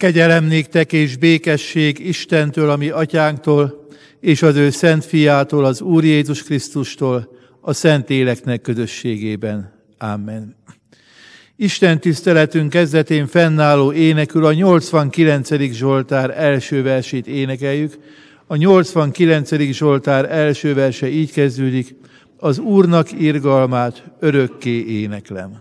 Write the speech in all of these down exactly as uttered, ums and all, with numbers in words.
Kegyelem néktek és békesség Istentől, a mi atyánktól, és az ő szent fiától, az Úr Jézus Krisztustól, a szent éleknek közösségében. Amen. Isten tiszteletünk kezdetén fennálló énekül a nyolcvankilencedik Zsoltár első versét énekeljük. A nyolcvankilencedik Zsoltár első verse így kezdődik: az Úrnak irgalmát örökké éneklem.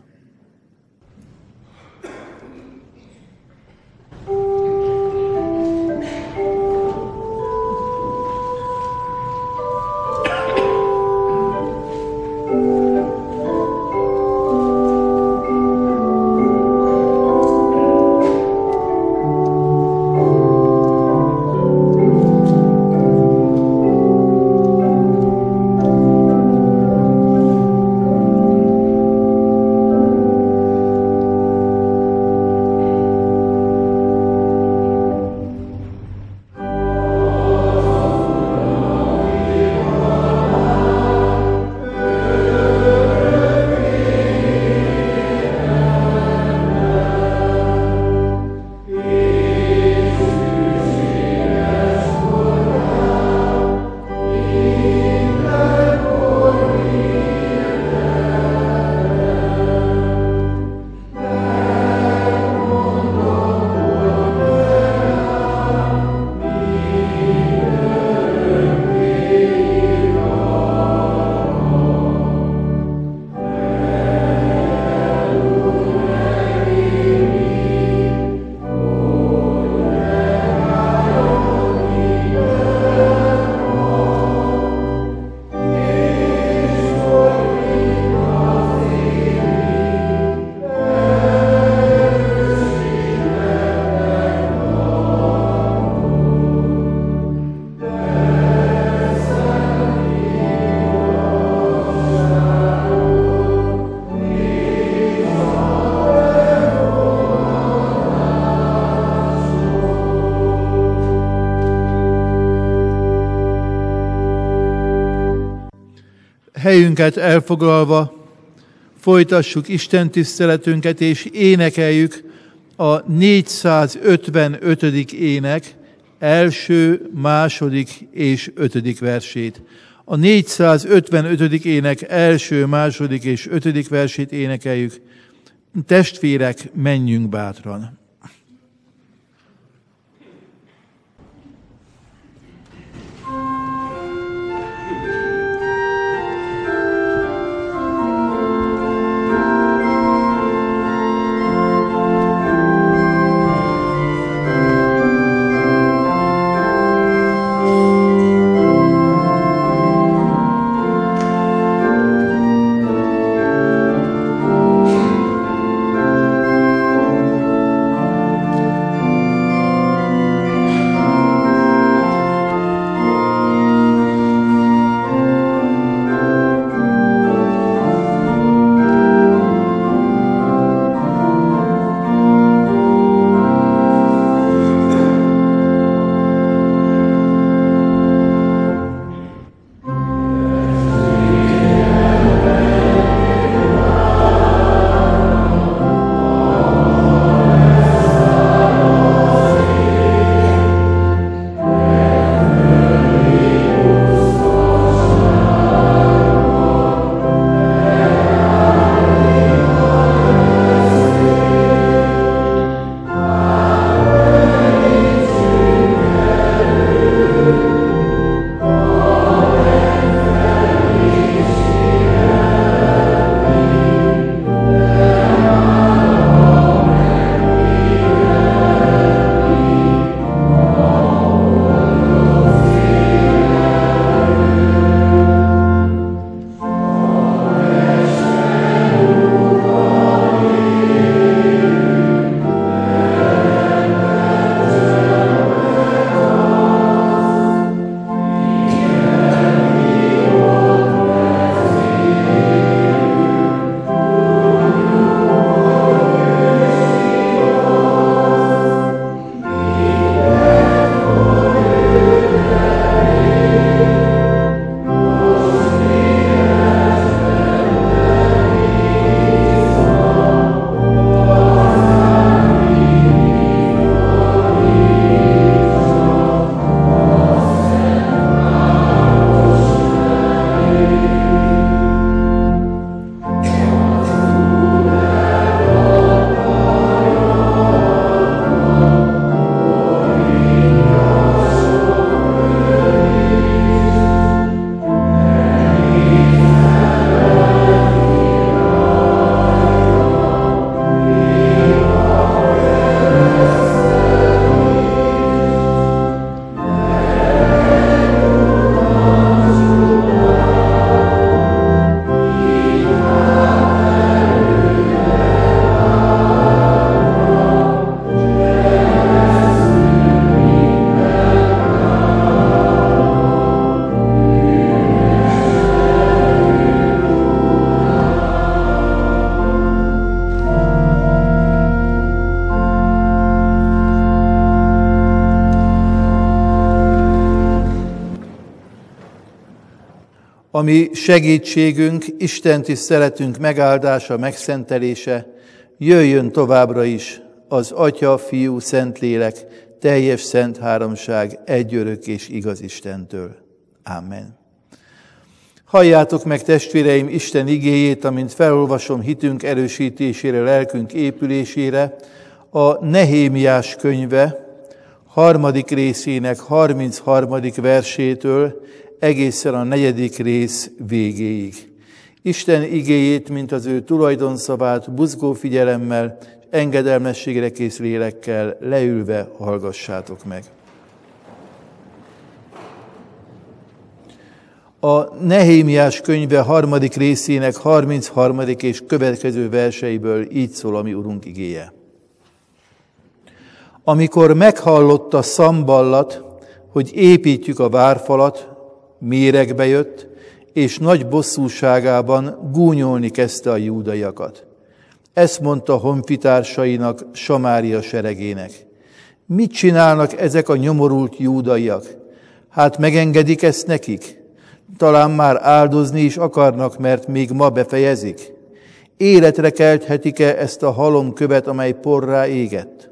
Helyünket elfoglalva folytassuk Isten tiszteletünket, és énekeljük a négyszázötvenötödik ének első, második és ötödik versét. A négyszázötvenötödik ének első, második és ötödik versét énekeljük. Testvérek, menjünk bátran! Thank you. ami segítségünk, Isten tiszteletünk megáldása, megszentelése, jöjjön továbbra is az Atya, Fiú, Szentlélek, teljes szent háromság, egyörök és igaz Istentől. Amen. Halljátok meg, testvéreim, Isten igéjét, amint felolvasom hitünk erősítésére, lelkünk épülésére, a Nehémiás könyve harmadik részének harmincharmadik versétől egészen a negyedik rész végéig. Isten igéjét, mint az ő tulajdonszavát buzgó figyelemmel, engedelmességre kész lélekkel leülve hallgassátok meg. A Nehémiás könyve harmadik részének harmincharmadik és következő verseiből így szól a mi Urunk igéje. Amikor meghallotta Szamballat, hogy építjük a várfalat, méregbe jött, és nagy bosszúságában gúnyolni kezdte a júdaiakat. Ezt mondta honfitársainak, Samária seregének. Mit csinálnak ezek a nyomorult júdaiak? Hát megengedik ezt nekik? Talán már áldozni is akarnak, mert még ma befejezik. Életre kelthetik-e ezt a halomkövet, amely porrá égett?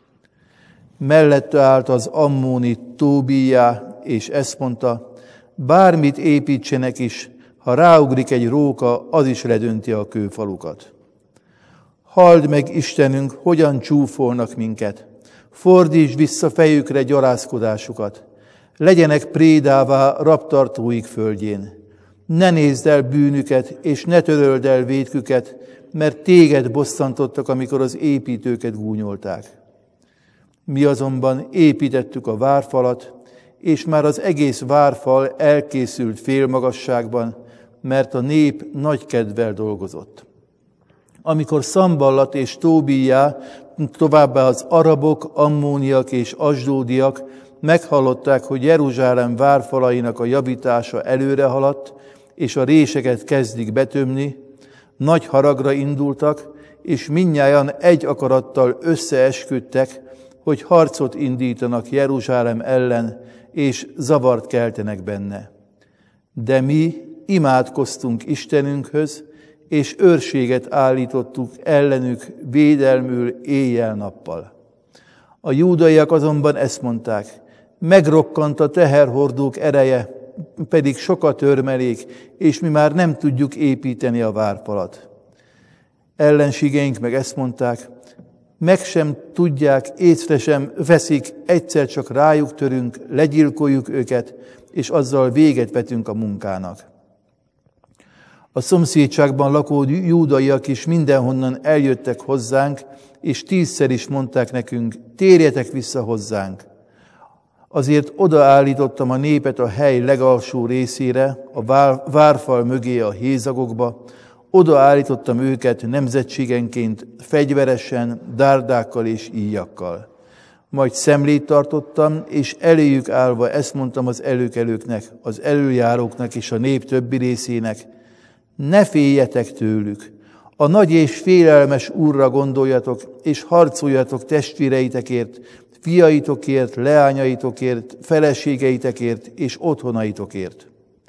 Mellette állt az ammóni Tóbíjá, és ezt mondta, bármit építsenek is, ha ráugrik egy róka, az is ledönti a kőfalukat. Halld meg, Istenünk, hogyan csúfolnak minket. Fordítsd vissza fejükre gyalázkodásukat. Legyenek prédává rabtartóik földjén. Ne nézd el bűnüket, és ne töröld el vétküket, mert téged bosszantottak, amikor az építőket gúnyolták. Mi azonban építettük a várfalat, és már az egész várfal elkészült félmagasságban, mert a nép nagy kedvel dolgozott. Amikor Szamballat és Tóbíjá, továbbá az arabok, ammóniak és asdódiak meghallották, hogy Jeruzsálem várfalainak a javítása előre haladt, és a réseket kezdik betömni, nagy haragra indultak, és mindnyájan egy akarattal összeesküdtek, hogy harcot indítanak Jeruzsálem ellen, és zavart keltenek benne. De mi imádkoztunk Istenünkhöz, és őrséget állítottuk ellenük védelmül éjjel-nappal. A júdaiak azonban ezt mondták, megrokkant a teherhordók ereje, pedig sok a törmelék, és mi már nem tudjuk építeni a várfalat. Ellenségeink meg ezt mondták, meg sem tudják, észre sem veszik, egyszer csak rájuk törünk, legyilkoljuk őket, és azzal véget vetünk a munkának. A szomszédságban lakó júdaiak is mindenhonnan eljöttek hozzánk, és tízszer is mondták nekünk, térjetek vissza hozzánk. Azért odaállítottam a népet a hely legalsó részére, a várfal mögé a hézagokba, odaállítottam őket nemzetségenként, fegyveresen, dárdákkal és íjakkal. Majd szemlét tartottam, és eléjük állva ezt mondtam az előkelőknek, az előjáróknak és a nép többi részének, ne féljetek tőlük, a nagy és félelmes Úrra gondoljatok, és harcoljatok testvéreitekért, fiaitokért, leányaitokért, feleségeitekért és otthonaitokért.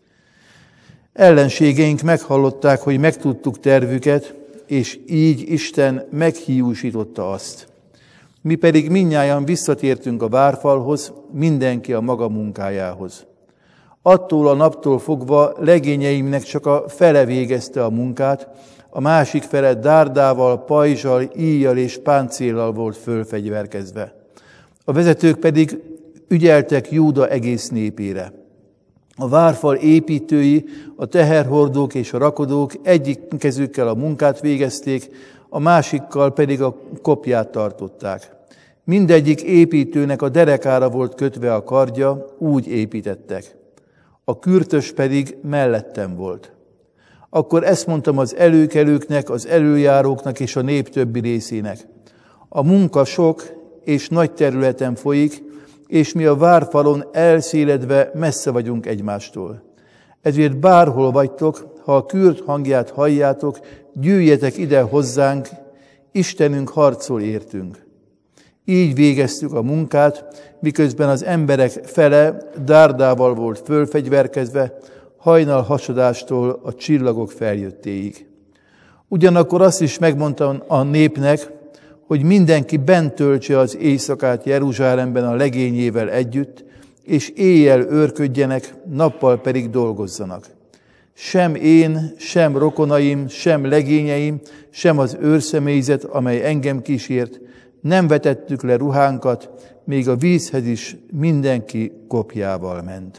Ellenségeink meghallották, hogy megtudtuk tervüket, és így Isten meghiúsította azt. Mi pedig mindnyájan visszatértünk a várfalhoz, mindenki a maga munkájához. Attól a naptól fogva legényeimnek csak a fele végezte a munkát, a másik fele dárdával, pajzsal, íjjal és páncéllal volt fölfegyverkezve. A vezetők pedig ügyeltek Júda egész népére. A várfal építői, a teherhordók és a rakodók egyik kezükkel a munkát végezték, a másikkal pedig a kopját tartották. Mindegyik építőnek a derekára volt kötve a kardja, úgy építettek. A kürtös pedig mellettem volt. Akkor ezt mondtam az előkelőknek, az előjáróknak és a nép többi részének. A munka sok és nagy területen folyik, és mi a várfalon elszéledve messze vagyunk egymástól. Ezért bárhol vagytok, ha a kürt hangját halljátok, gyűjjetek ide hozzánk, Istenünk harcol értünk. Így végeztük a munkát, miközben az emberek fele dárdával volt fölfegyverkezve, hajnal hasadástól a csillagok feljöttéig. Ugyanakkor azt is megmondta a népnek, hogy mindenki bent töltse az éjszakát Jeruzsálemben a legényével együtt, és éjjel őrködjenek, nappal pedig dolgozzanak. Sem én, sem rokonaim, sem legényeim, sem az őrszemélyzet, amely engem kísért, nem vetettük le ruhánkat, még a vízhez is mindenki kopjával ment.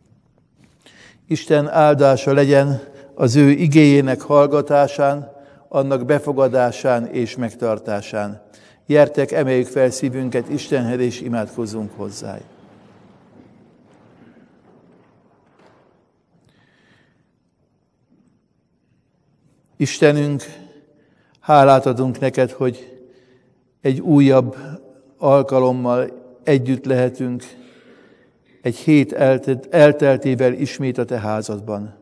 Isten áldása legyen az ő igéjének hallgatásán, annak befogadásán és megtartásán. Gyertek, emeljük fel szívünket Istenhez, és imádkozzunk hozzá. Istenünk, hálát adunk neked, hogy egy újabb alkalommal együtt lehetünk, egy hét elteltével ismét a te házadban.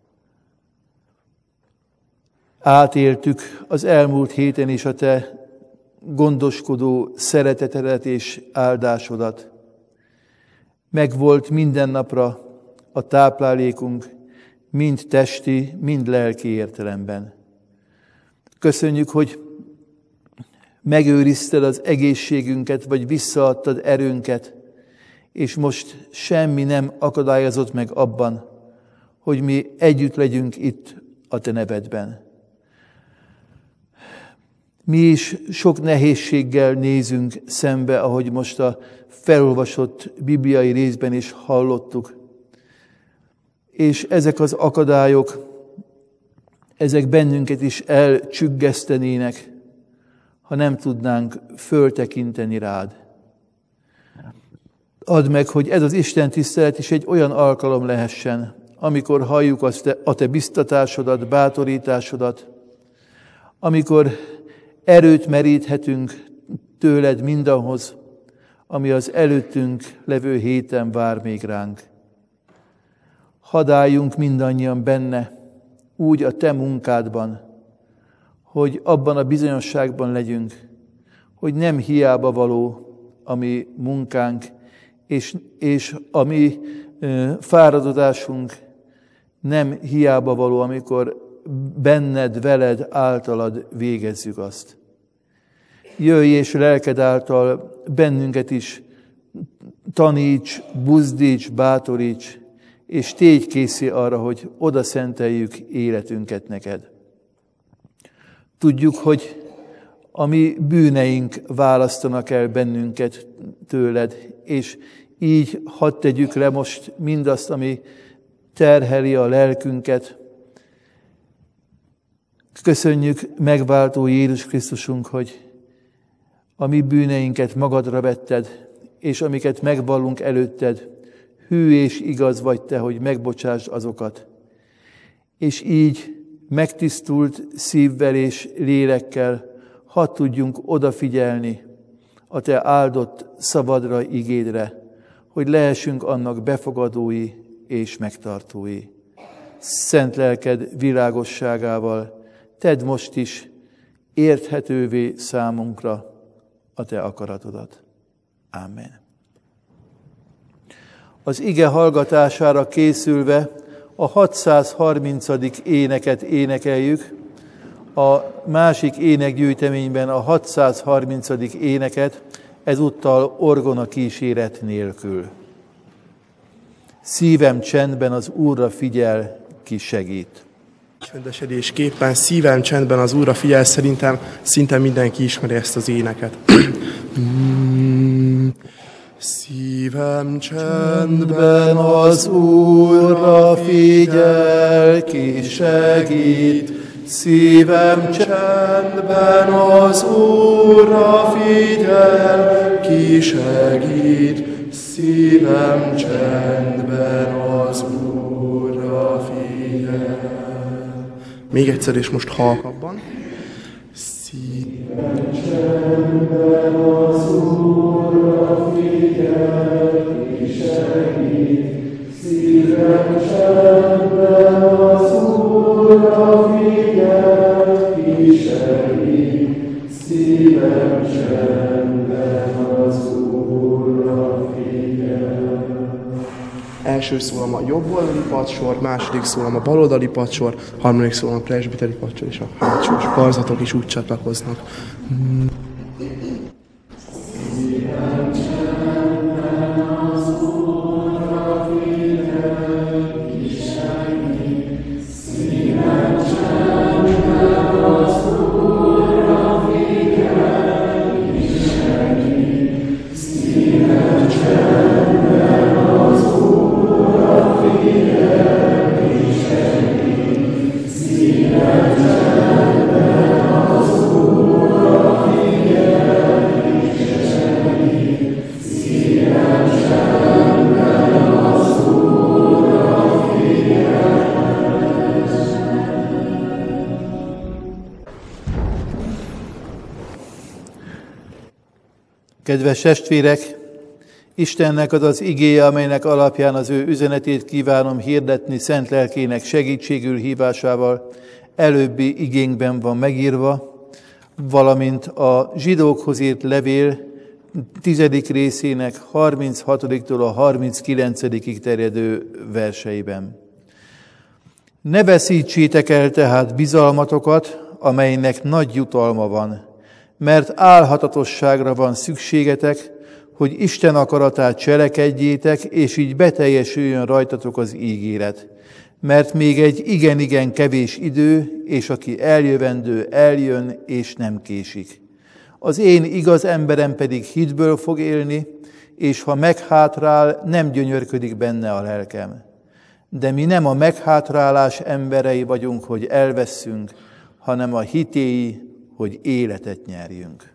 Átéltük az elmúlt héten is a te gondoskodó szeretetedet és áldásodat. Megvolt minden napra a táplálékunk, mind testi, mind lelki értelemben. Köszönjük, hogy megőrizted az egészségünket, vagy visszaadtad erőnket, és most semmi nem akadályozott meg abban, hogy mi együtt legyünk itt a te nevedben. Mi is sok nehézséggel nézünk szembe, ahogy most a felolvasott bibliai részben is hallottuk. És ezek az akadályok, ezek bennünket is elcsüggesztenének, ha nem tudnánk föltekinteni rád. Add meg, hogy ez az Isten tisztelet is egy olyan alkalom lehessen, amikor halljuk azt te, a te biztatásodat, bátorításodat, amikor erőt meríthetünk tőled mindahhoz, ami az előttünk levő héten vár még ránk. Hadd álljunk mindannyian benne, úgy a te munkádban, hogy abban a bizonyosságban legyünk, hogy nem hiába való a mi munkánk, és, és a mi ö, fáradozásunk nem hiába való, amikor benned, veled, általad végezzük azt. Jöjj és lelked által bennünket is taníts, buzdíts, bátoríts, és tégy készé arra, hogy oda szenteljük életünket neked. Tudjuk, hogy a mi bűneink választanak el bennünket tőled, és így hadd tegyük le most mindazt, ami terheli a lelkünket. Köszönjük megváltó Jézus Krisztusunk, hogy a mi bűneinket magadra vetted, és amiket megvallunk előtted, hű és igaz vagy te, hogy megbocsásd azokat. És így megtisztult szívvel és lélekkel hadd tudjunk odafigyelni a te áldott szavadra, igédre, hogy lehessünk annak befogadói és megtartói. Szent lelked világosságával tedd most is érthetővé számunkra a te akaratodat. Amen. Az ige hallgatására készülve a hatszázharmincadik éneket énekeljük, a másik énekgyűjteményben a hatszázharmincadik éneket, ezúttal orgona kíséret nélkül. Szívem csendben az Úrra figyel, ki segít. Csöndesedésképpen szívem csendben az Úrra figyel, szerintem szinte mindenki ismeri ezt az éneket. Szívem csendben az Úrra figyel, ki segít. Szívem csendben az Úrra figyel, ki segít. Szívem csendben az Úrra figyel. Még egyszer, és most halkabban. Szívem csendben az Úrra figyel, ki segít. Szívem csendben az Úrra figyel, ki segít. Szívem csendben az Úrra figyel. Első szólam a jobb oldali padsor, második szólam a bal oldali padsor, harmadik szólam a presbiteri padsor, és a hátsós karzatok is úgy csatlakoznak. Kedves testvérek, Istennek az az igéje, amelynek alapján az ő üzenetét kívánom hirdetni szent lelkének segítségül hívásával, előbbi igénkben van megírva, valamint a zsidókhoz írt levél tizedik részének harminchatodiktól a harminckilencedikig terjedő verseiben. Ne veszítsétek el tehát bizalmatokat, amelynek nagy jutalma van, mert álhatatosságra van szükségetek, hogy Isten akaratát cselekedjétek, és így beteljesüljön rajtatok az ígéret. Mert még egy igen-igen kevés idő, és aki eljövendő, eljön, és nem késik. Az én igaz emberem pedig hitből fog élni, és ha meghátrál, nem gyönyörködik benne a lelkem. De mi nem a meghátrálás emberei vagyunk, hogy elvesszünk, hanem a hitéi, hogy életet nyerjünk.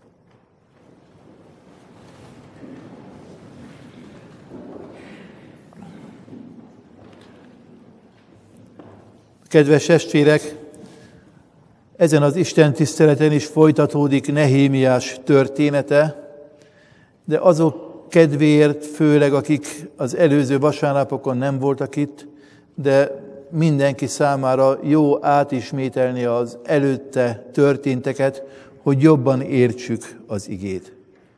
Kedves testvérek, ezen az Isten tiszteleten is folytatódik Nehémiás története, de azok kedvéért, főleg akik az előző vasárnapokon nem voltak itt, de mindenki számára jó átismételni az előtte történteket, hogy jobban értsük az igét.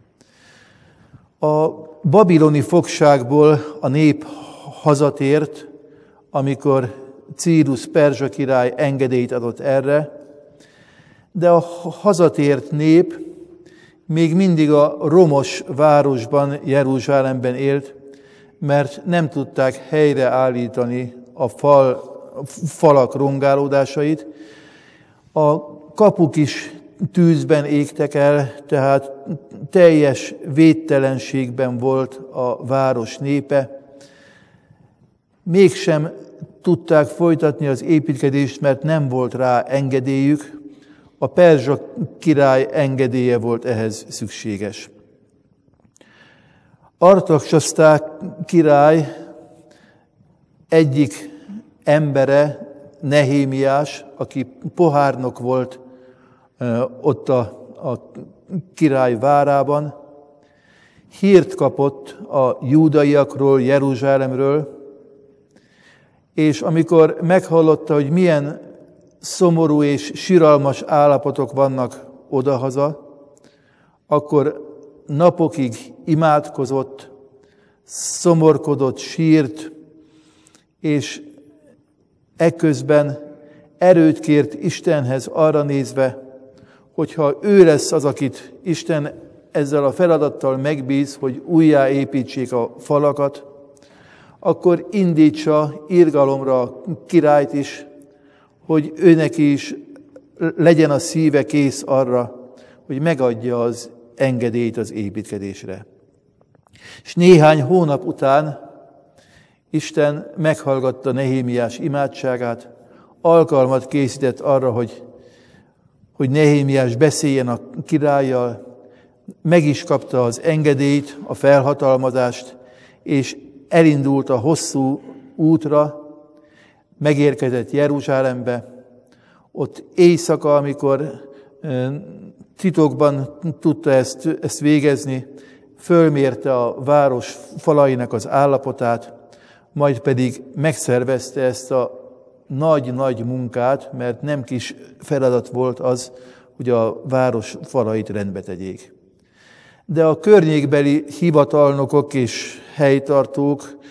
A babiloni fogságból a nép hazatért, amikor Círus perzsa király engedélyt adott erre, de a hazatért nép még mindig a romos városban, Jeruzsálemben élt, mert nem tudták helyreállítani a fal, a falak rongálódásait. A kapuk is tűzben égtek el, tehát teljes védtelenségben volt a város népe. Mégsem tudták folytatni az építkezést, mert nem volt rá engedélyük. A perzsa király engedélye volt ehhez szükséges. Artaxerxes király egyik embere, Nehémiás, aki pohárnok volt ott a, a király várában, hírt kapott a júdaiakról, Jeruzsálemről, és amikor meghallotta, hogy milyen szomorú és siralmas állapotok vannak odahaza, akkor napokig imádkozott, szomorkodott, sírt, és ekközben erőt kért Istenhez arra nézve, hogyha ő lesz az, akit Isten ezzel a feladattal megbíz, hogy újjáépítsék a falakat, akkor indítsa irgalomra a királyt is, hogy őneki is legyen a szíve kész arra, hogy megadja az engedélyt az építkezésre. És néhány hónap után Isten meghallgatta Nehémiás imádságát, alkalmat készített arra, hogy, hogy Nehémiás beszéljen a királlyal, meg is kapta az engedélyt, a felhatalmazást, és elindult a hosszú útra, megérkezett Jeruzsálembe. Ott éjszaka, amikor titokban tudta ezt, ezt végezni, fölmérte a város falainak az állapotát, majd pedig megszervezte ezt a nagy-nagy munkát, mert nem kis feladat volt az, hogy a város falait rendbe tegyék. De a környékbeli hivatalnokok és helytartók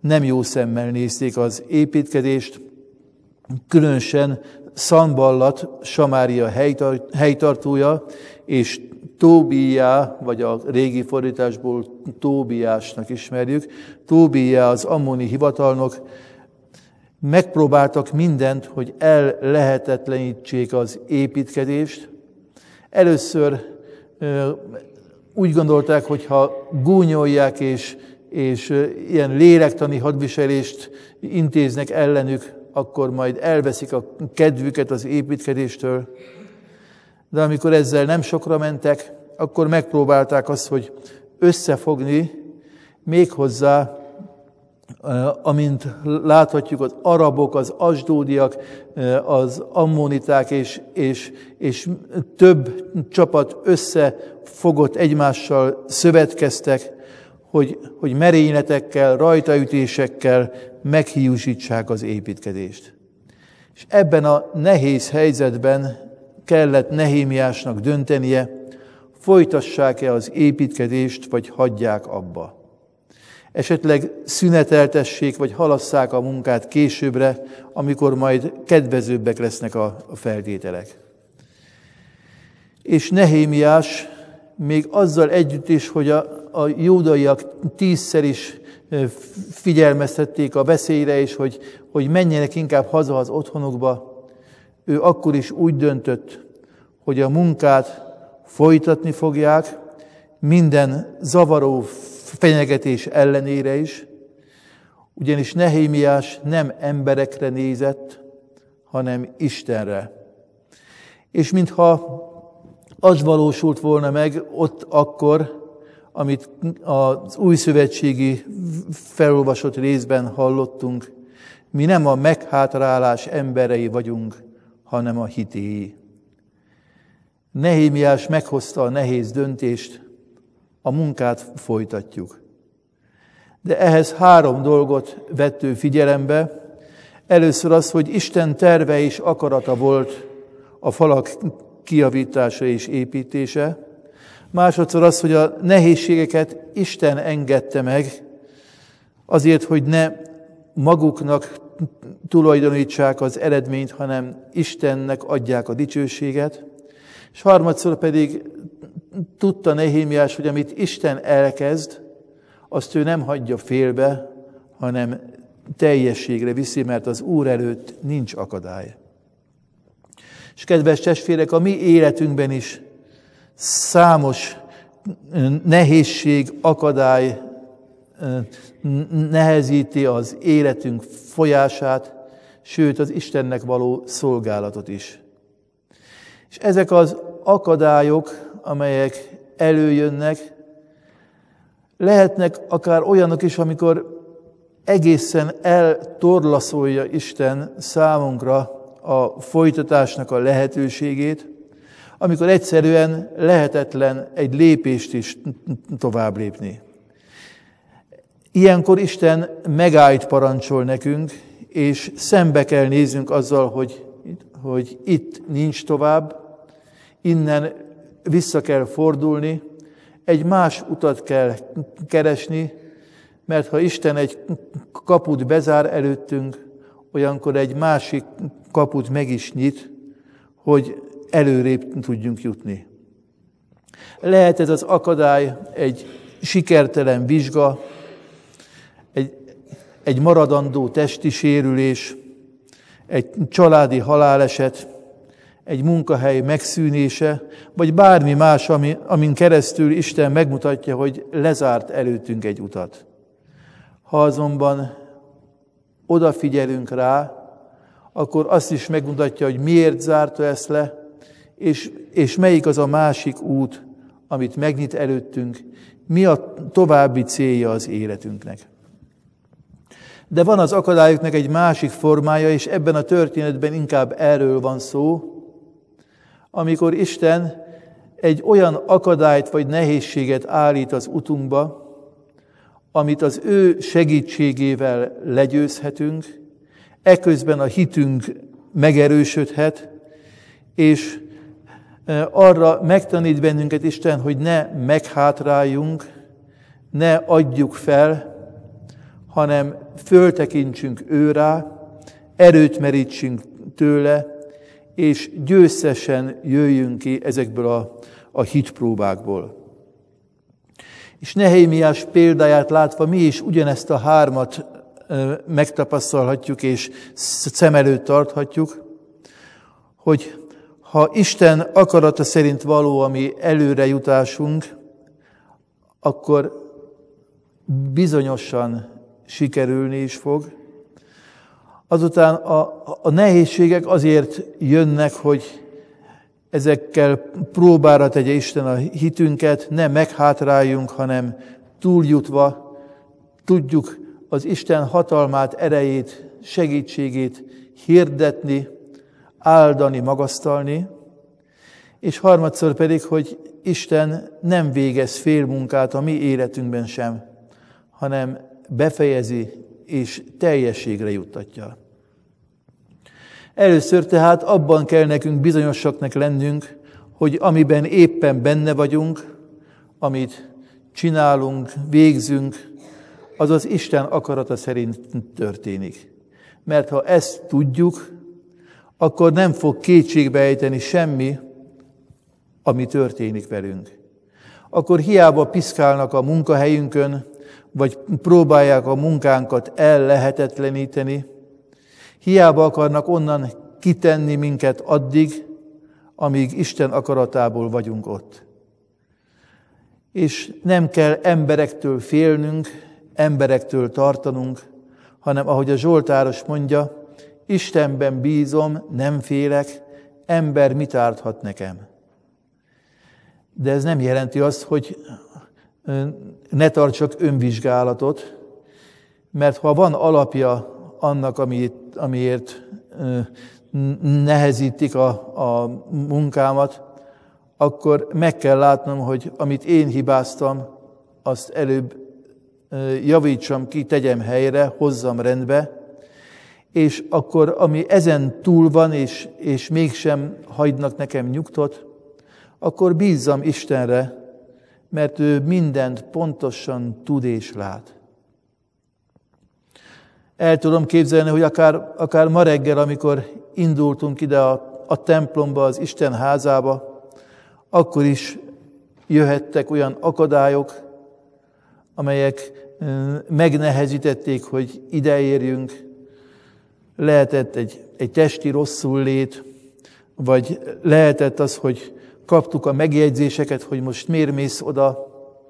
nem jó szemmel nézték az építkezést, különösen Szanballat, Samária helytartója, és Tóbiá, vagy a régi fordításból Tóbiásnak ismerjük, Tóbiá az ammoni hivatalnok, megpróbáltak mindent, hogy ellehetetlenítsék az építkezést. Először úgy gondolták, hogy ha gúnyolják és, és ilyen lélektani hadviselést intéznek ellenük, akkor majd elveszik a kedvüket az építkezéstől. De amikor ezzel nem sokra mentek, akkor megpróbálták azt, hogy összefogni, méghozzá, amint láthatjuk, az arabok, az asdódiak, az ammoniták és, és, és több csapat összefogott egymással, szövetkeztek, hogy, hogy merényletekkel, rajtaütésekkel meghiúsítsák az építkezést. És ebben a nehéz helyzetben kellett Nehémiásnak döntenie, folytassák-e az építkezést, vagy hagyják abba. Esetleg szüneteltessék, vagy halasszák a munkát későbbre, amikor majd kedvezőbbek lesznek a feltételek. És Nehémiás még azzal együtt is, hogy a, a júdaiak tízszer is figyelmeztették a veszélyre, és hogy, hogy menjenek inkább haza az otthonukba, ő akkor is úgy döntött, hogy a munkát folytatni fogják, minden zavaró fenyegetés ellenére is, ugyanis Nehémiás nem emberekre nézett, hanem Istenre. És mintha az valósult volna meg ott akkor, amit az újszövetségi felolvasott részben hallottunk, mi nem a meghátrálás emberei vagyunk, hanem a hitéi. Nehémiás meghozta a nehéz döntést, a munkát folytatjuk. De ehhez három dolgot vett ő figyelembe. Először az, hogy Isten terve és akarata volt a falak kijavítása és építése. Másodszor az, hogy a nehézségeket Isten engedte meg, azért, hogy ne maguknak tulajdonítsák az eredményt, hanem Istennek adják a dicsőséget. És harmadszor pedig tudta Nehémiás, hogy amit Isten elkezd, azt ő nem hagyja félbe, hanem teljességre viszi, mert az Úr előtt nincs akadály. És kedves testvérek, a mi életünkben is számos nehézség, akadály nehezíti az életünk folyását, sőt az Istennek való szolgálatot is. És ezek az akadályok, amelyek előjönnek, lehetnek akár olyanok is, amikor egészen eltorlaszolja Isten számunkra a folytatásnak a lehetőségét, amikor egyszerűen lehetetlen egy lépést is tovább lépni. Ilyenkor Isten megállt parancsol nekünk, és szembe kell néznünk azzal, hogy, hogy itt nincs tovább, innen vissza kell fordulni, egy más utat kell keresni, mert ha Isten egy kaput bezár előttünk, olyankor egy másik kaput meg is nyit, hogy előrébb tudjunk jutni. Lehet ez az akadály egy sikertelen vizsga, egy, egy maradandó testi sérülés, egy családi haláleset, egy munkahely megszűnése, vagy bármi más, ami, amin keresztül Isten megmutatja, hogy lezárt előttünk egy utat. Ha azonban odafigyelünk rá, akkor azt is megmutatja, hogy miért zárta ezt le, és, és melyik az a másik út, amit megnyit előttünk, mi a további célja az életünknek. De van az akadályoknak egy másik formája, és ebben a történetben inkább erről van szó, amikor Isten egy olyan akadályt vagy nehézséget állít az utunkba, amit az ő segítségével legyőzhetünk, eközben a hitünk megerősödhet, és arra megtanít bennünket Isten, hogy ne meghátráljunk, ne adjuk fel, hanem föltekintsünk ő rá, erőt merítsünk tőle, és győztesen jöjjünk ki ezekből a, a hitpróbákból. És Nehémiás példáját látva mi is ugyanezt a hármat megtapasztalhatjuk és szem előtt tarthatjuk, hogy ha Isten akarata szerint való a mi előrejutásunk, akkor bizonyosan sikerülni is fog. Azután a, a nehézségek azért jönnek, hogy ezekkel próbára tegye Isten a hitünket, ne meghátráljunk, hanem túljutva tudjuk az Isten hatalmát, erejét, segítségét hirdetni, áldani, magasztalni, és harmadszor pedig, hogy Isten nem végez félmunkát a mi életünkben sem, hanem befejezi és teljességre juttatja. Először tehát abban kell nekünk bizonyosaknak lennünk, hogy amiben éppen benne vagyunk, amit csinálunk, végzünk, az az Isten akarata szerint történik. Mert ha ezt tudjuk, akkor nem fog kétségbe ejteni semmi, ami történik velünk. Akkor hiába piszkálnak a munkahelyünkön, vagy próbálják a munkánkat ellehetetleníteni, hiába akarnak onnan kitenni minket addig, amíg Isten akaratából vagyunk ott. És nem kell emberektől félnünk, emberektől tartanunk, hanem ahogy a Zsoltáros mondja, Istenben bízom, nem félek, ember mit árthat nekem? De ez nem jelenti azt, hogy ne tartsak önvizsgálatot, mert ha van alapja annak, amiért, amiért nehezítik a, a munkámat, akkor meg kell látnom, hogy amit én hibáztam, azt előbb javítsam ki, tegyem helyre, hozzam rendbe, és akkor, ami ezen túl van, és, és mégsem hagynak nekem nyugtot, akkor bízzam Istenre, mert ő mindent pontosan tud és lát. El tudom képzelni, hogy akár, akár ma reggel, amikor indultunk ide a, a templomba, az Isten házába, akkor is jöhettek olyan akadályok, amelyek megnehezítették, hogy ide érjünk. Lehetett egy, egy testi rosszullét, vagy lehetett az, hogy kaptuk a megjegyzéseket, hogy most miért mész oda,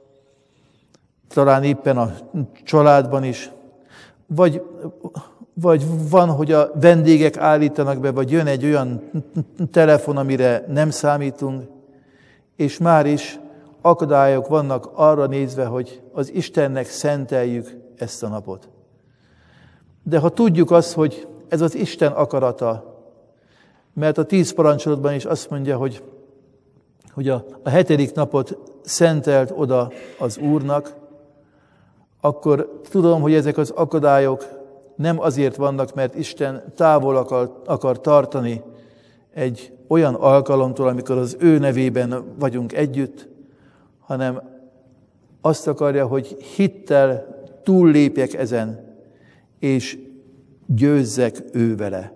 talán éppen a családban is, vagy, vagy van, hogy a vendégek állítanak be, vagy jön egy olyan telefon, amire nem számítunk, és már is akadályok vannak arra nézve, hogy az Istennek szenteljük ezt a napot. De ha tudjuk azt, hogy ez az Isten akarata, mert a tíz parancsolatban is azt mondja, hogy, hogy a, a hetedik napot szentelt oda az Úrnak, akkor tudom, hogy ezek az akadályok nem azért vannak, mert Isten távol akar, akar tartani egy olyan alkalomtól, amikor az ő nevében vagyunk együtt, hanem azt akarja, hogy hittel túllépjek ezen, és győzzek ő vele.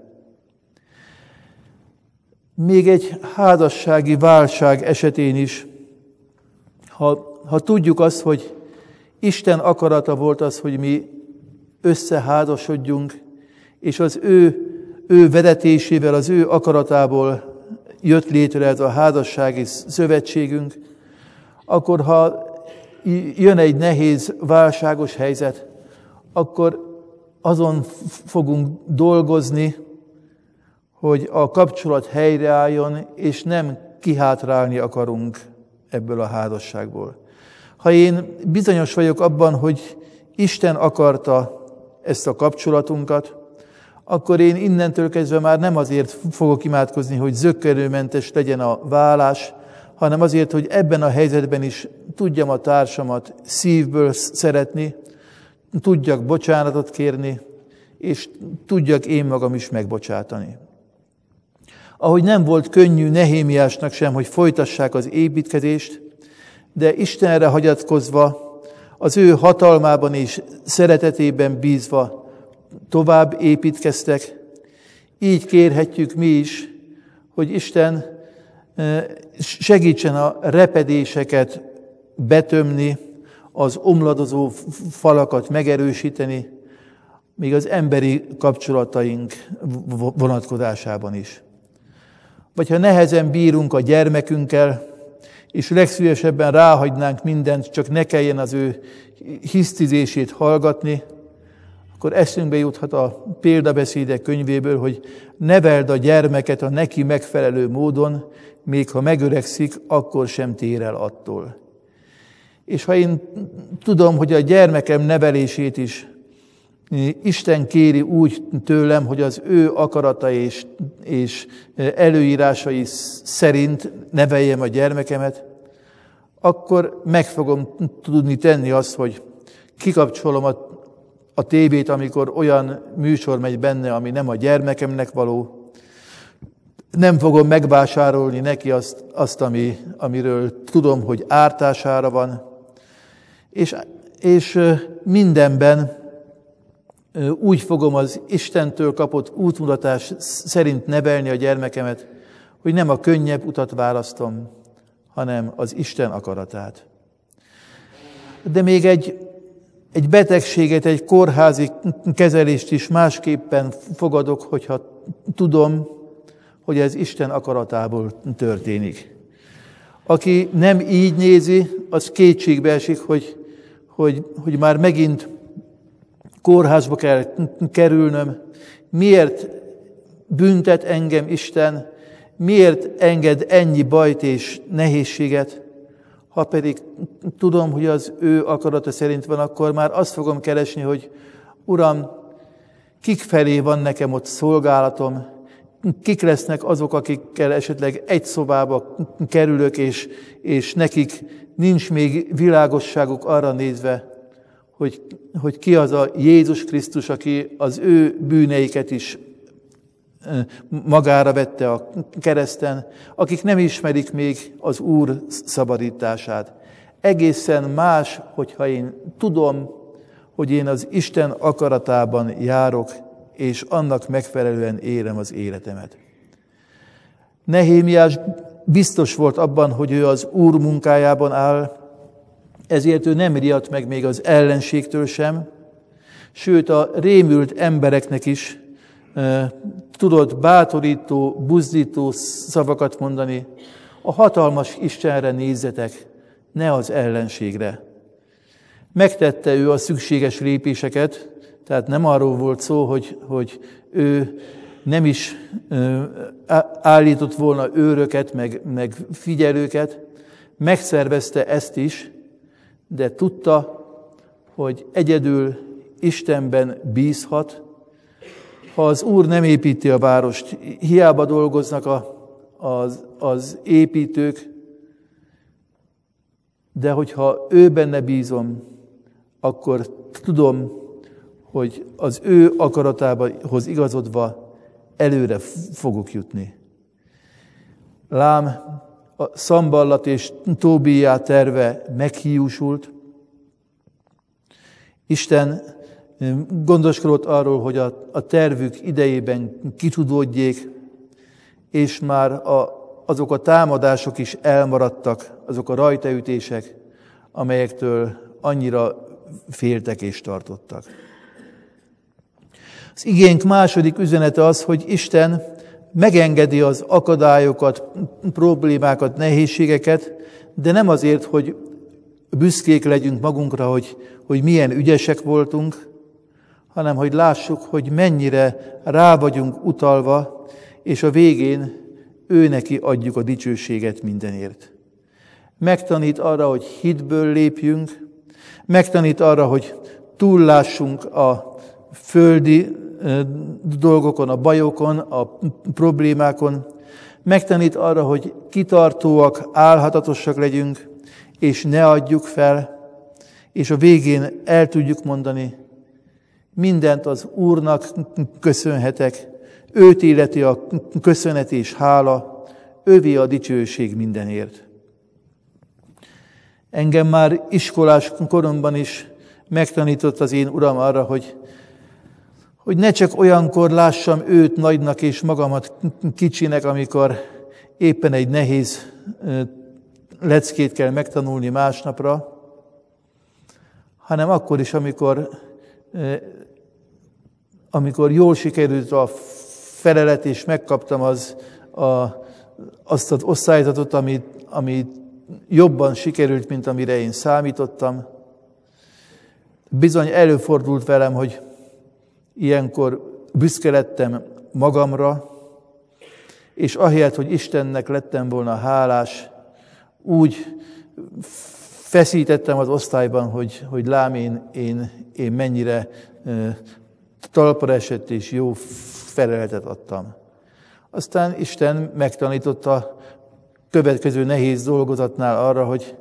Még egy házassági válság esetén is, ha, ha tudjuk azt, hogy Isten akarata volt az, hogy mi összeházasodjunk, és az ő, ő vezetésével, az ő akaratából jött létre ez a házassági szövetségünk, akkor ha jön egy nehéz, válságos helyzet, akkor azon fogunk dolgozni, hogy a kapcsolat helyreálljon, és nem kihátrálni akarunk ebből a házasságból. Ha én bizonyos vagyok abban, hogy Isten akarta ezt a kapcsolatunkat, akkor én innentől kezdve már nem azért fogok imádkozni, hogy zökkenőmentes legyen a válás, hanem azért, hogy ebben a helyzetben is tudjam a társamat szívből szeretni, tudjak bocsánatot kérni, és tudjak én magam is megbocsátani. Ahogy nem volt könnyű Nehémiásnak sem, hogy folytassák az építkezést, de Istenre hagyatkozva, az ő hatalmában és szeretetében bízva tovább építkeztek. Így kérhetjük mi is, hogy Isten segítsen a repedéseket betömni, az omladozó falakat megerősíteni, még az emberi kapcsolataink vonatkozásában is. Vagy ha nehezen bírunk a gyermekünkkel, és legszívesebben ráhagynánk mindent, csak ne kelljen az ő hisztizését hallgatni, akkor eszünkbe juthat a példabeszédek könyvéből, hogy neveld a gyermeket a neki megfelelő módon, még ha megöregszik, akkor sem tér el attól. És ha én tudom, hogy a gyermekem nevelését is Isten kéri úgy tőlem, hogy az ő akarata és, és előírásai szerint neveljem a gyermekemet, akkor meg fogom tudni tenni azt, hogy kikapcsolom a, a tévét, amikor olyan műsor megy benne, ami nem a gyermekemnek való. Nem fogom megvásárolni neki azt, azt ami, amiről tudom, hogy ártására van. És, és mindenben úgy fogom az Istentől kapott útmutatás szerint nevelni a gyermekemet, hogy nem a könnyebb utat választom, hanem az Isten akaratát. De még egy, egy betegséget, egy kórházi kezelést is másképpen fogadok, hogyha tudom, hogy ez Isten akaratából történik. Aki nem így nézi, az kétségbe esik, hogy, hogy, hogy már megint kórházba kell kerülnöm. Miért büntet engem Isten? Miért enged ennyi bajt és nehézséget? Ha pedig tudom, hogy az ő akarata szerint van, akkor már azt fogom keresni, hogy Uram, kik felé van nekem ott szolgálatom? Kik lesznek azok, akikkel esetleg egy szobába kerülök, és, és nekik nincs még világosságuk arra nézve, hogy, hogy ki az a Jézus Krisztus, aki az ő bűneiket is magára vette a kereszten, akik nem ismerik még az Úr szabadítását. Egészen más, hogyha én tudom, hogy én az Isten akaratában járok, és annak megfelelően élem az életemet. Nehémiás biztos volt abban, hogy ő az Úr munkájában áll, ezért ő nem riadt meg még az ellenségtől sem, sőt a rémült embereknek is e, tudott bátorító, buzdító szavakat mondani. A hatalmas Istenre nézzetek, ne az ellenségre. Megtette ő a szükséges lépéseket, tehát nem arról volt szó, hogy, hogy ő nem is állított volna őröket, meg, meg figyelőket, megszervezte ezt is, de tudta, hogy egyedül Istenben bízhat. Ha az Úr nem építi a várost, hiába dolgoznak a, az, az építők, de hogyha ő benne bízom, akkor tudom, hogy az ő akaratához igazodva előre fogok jutni. Lám, a Szamballat és Tóbiá terve meghiúsult. Isten gondoskodott arról, hogy a, a tervük idejében kitudódjék, és már a, azok a támadások is elmaradtak, azok a rajtaütések, amelyektől annyira féltek és tartottak. Az igénk második üzenete az, hogy Isten megengedi az akadályokat, problémákat, nehézségeket, de nem azért, hogy büszkék legyünk magunkra, hogy, hogy milyen ügyesek voltunk, hanem hogy lássuk, hogy mennyire rá vagyunk utalva, és a végén ő neki adjuk a dicsőséget mindenért. Megtanít arra, hogy hitből lépjünk, megtanít arra, hogy túllássunk a földi dolgokon, a bajokon, a problémákon. Megtanít arra, hogy kitartóak, álhatatosak legyünk, és ne adjuk fel, és a végén el tudjuk mondani, mindent az Úrnak köszönhetek, őt illeti a köszönet és hála, ővé a dicsőség mindenért. Engem már iskolás koromban is megtanított az én Uram arra, hogy, hogy ne csak olyankor lássam őt nagynak és magamat kicsinek, amikor éppen egy nehéz leckét kell megtanulni másnapra, hanem akkor is, amikor, amikor jól sikerült a felelet, és megkaptam az, a, azt az osztályzatot, amit, amit jobban sikerült, mint amire én számítottam. Bizony előfordult velem, hogy ilyenkor büszke lettem magamra, és ahelyett, hogy Istennek lettem volna hálás, úgy feszítettem az osztályban, hogy, hogy lám én, én, én mennyire e, talpra esett és jó feleletet adtam. Aztán Isten megtanította következő nehéz dolgozatnál arra, hogy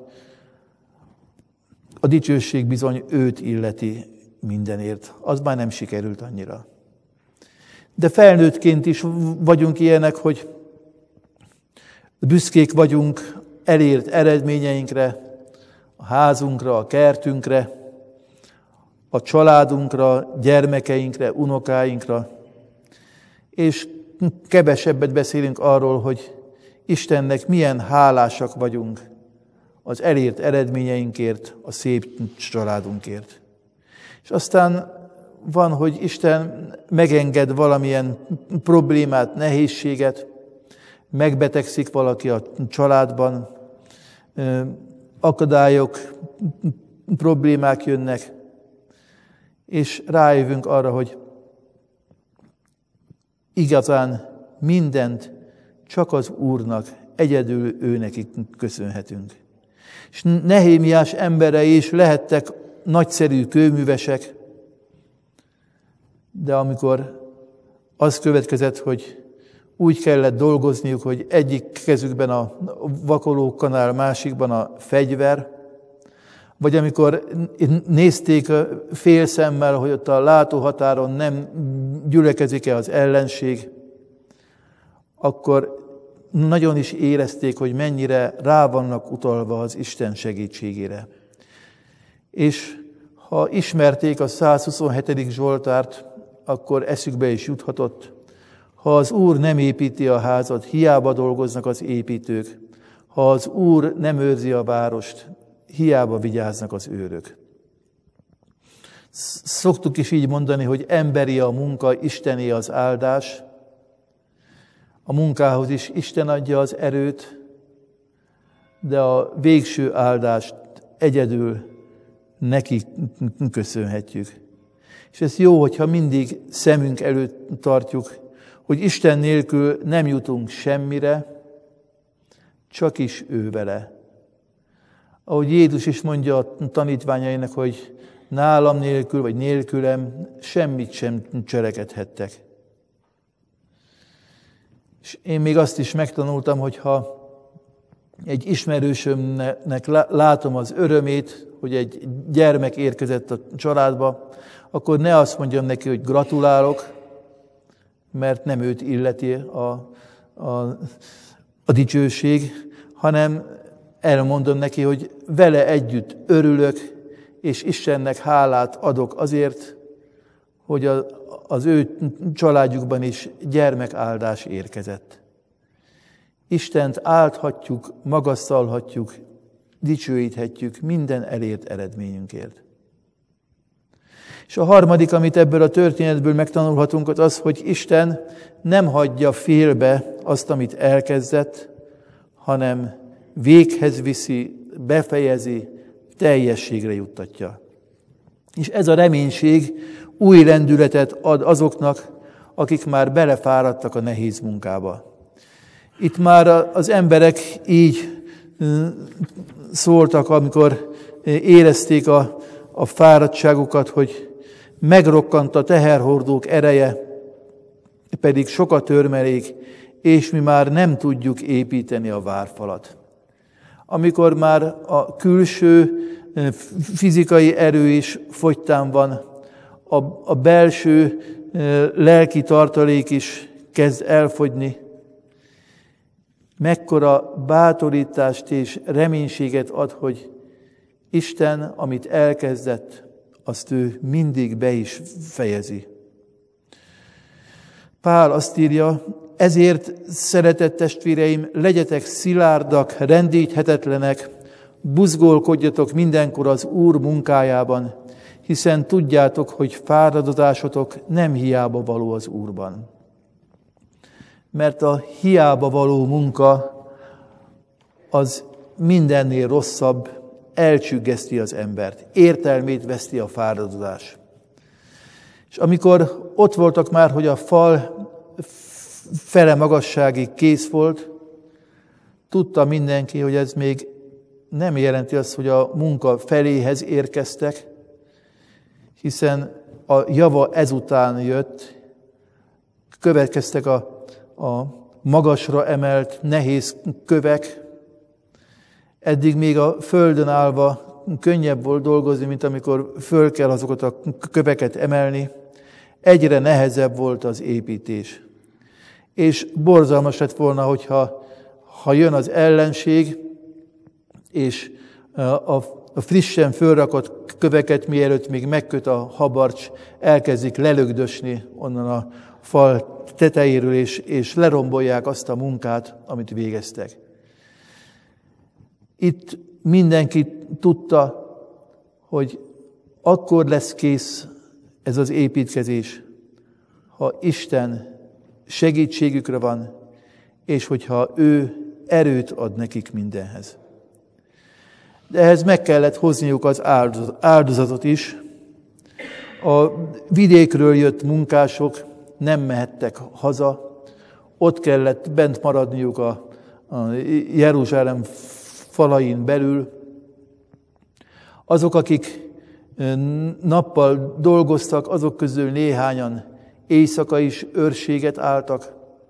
a dicsőség bizony őt illeti mindenért. Az már nem sikerült annyira. De felnőttként is vagyunk ilyenek, hogy büszkék vagyunk elért eredményeinkre, a házunkra, a kertünkre, a családunkra, gyermekeinkre, unokáinkra, és kevesebbet beszélünk arról, hogy Istennek milyen hálásak vagyunk az elért eredményeinkért, a szép családunkért. És aztán van, hogy Isten megenged valamilyen problémát, nehézséget, megbetegszik valaki a családban, akadályok, problémák jönnek, és rájövünk arra, hogy igazán mindent csak az Úrnak, egyedül ő neki köszönhetünk. És Nehémiás emberei is lehettek nagyszerű kőművesek, de amikor az következett, hogy úgy kellett dolgozniuk, hogy egyik kezükben a vakolókanál, másikban a fegyver, vagy amikor nézték félszemmel, hogy ott a látóhatáron nem gyülekezik-e az ellenség, akkor nagyon is érezték, hogy mennyire rá vannak utalva az Isten segítségére. És ha ismerték a százhuszonhetedik Zsoltárt, akkor eszükbe is juthatott: ha az Úr nem építi a házat, hiába dolgoznak az építők; ha az Úr nem őrzi a várost, hiába vigyáznak az őrök. Szoktuk is így mondani, hogy emberi a munka, isteni az áldás. A munkához is Isten adja az erőt, de a végső áldást egyedül neki köszönhetjük. És ez jó, hogyha mindig szemünk előtt tartjuk, hogy Isten nélkül nem jutunk semmire, csak is ő vele. Ahogy Jézus is mondja a tanítványainak, hogy nálam nélkül, vagy nélkülem semmit sem cselekedhettek. És én még azt is megtanultam, hogy ha egy ismerősömnek látom az örömét, hogy egy gyermek érkezett a családba, akkor ne azt mondjam neki, hogy gratulálok, mert nem őt illeti a, a, a dicsőség, hanem elmondom neki, hogy vele együtt örülök, és Istennek hálát adok azért, hogy a, az ő családjukban is gyermekáldás érkezett. Istent áldhatjuk, magasztalhatjuk, dicsőíthetjük minden elért eredményünkért. És a harmadik, amit ebből a történetből megtanulhatunk, az az, hogy Isten nem hagyja félbe azt, amit elkezdett, hanem véghez viszi, befejezi, teljességre juttatja. És ez a reménység új lendületet ad azoknak, akik már belefáradtak a nehéz munkába. Itt már az emberek így szóltak, amikor érezték a, a fáradtságukat, hogy megrokkant a teherhordók ereje, pedig sok a törmelék, és mi már nem tudjuk építeni a várfalat. Amikor már a külső fizikai erő is fogytán van, a, a belső lelki tartalék is kezd elfogyni, mekkora bátorítást és reménységet ad, hogy Isten, amit elkezdett, azt ő mindig be is fejezi. Pál azt írja, ezért, szeretett testvéreim, legyetek szilárdak, rendíthetetlenek, buzgolkodjatok mindenkor az Úr munkájában, hiszen tudjátok, hogy fáradozásotok nem hiába való az Úrban. Mert a hiába való munka az mindennél rosszabb, elcsüggeszti az embert, értelmét veszti a fáradozás. És amikor ott voltak már, hogy a fal fele magasságig kész volt, tudta mindenki, hogy ez még nem jelenti azt, hogy a munka feléhez érkeztek, hiszen a java ezután jött, következtek a, a magasra emelt nehéz kövek. Eddig még a földön állva könnyebb volt dolgozni, mint amikor föl kell azokat a köveket emelni. Egyre nehezebb volt az építés. És borzalmas lett volna, hogyha ha jön az ellenség, és a, a frissen fölrakott köveket, mielőtt még megköt a habarcs, elkezdik lelögdösni onnan a fal tetejéről, és, és lerombolják azt a munkát, amit végeztek. Itt mindenki tudta, hogy akkor lesz kész ez az építkezés, ha Isten segítségükre van, és hogyha ő erőt ad nekik mindenhez. De ehhez meg kellett hozniuk az áldozatot is. A vidékről jött munkások nem mehettek haza, ott kellett bent maradniuk a, a Jeruzsálem falain belül. Azok, akik nappal dolgoztak, azok közül néhányan éjszaka is őrséget álltak.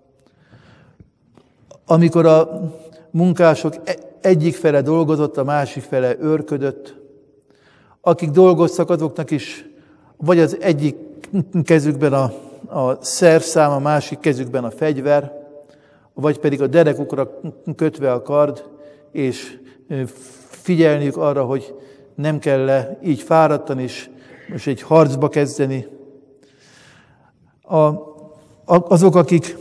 Amikor a munkások egyik fele dolgozott, a másik fele őrködött, akik dolgoztak, azoknak is vagy az egyik kezükben a, a szerszám, a másik kezükben a fegyver, vagy pedig a derekukra kötve a kard, és figyelniük arra, hogy nem kell így fáradtan is most egy harcba kezdeni. A, azok, akik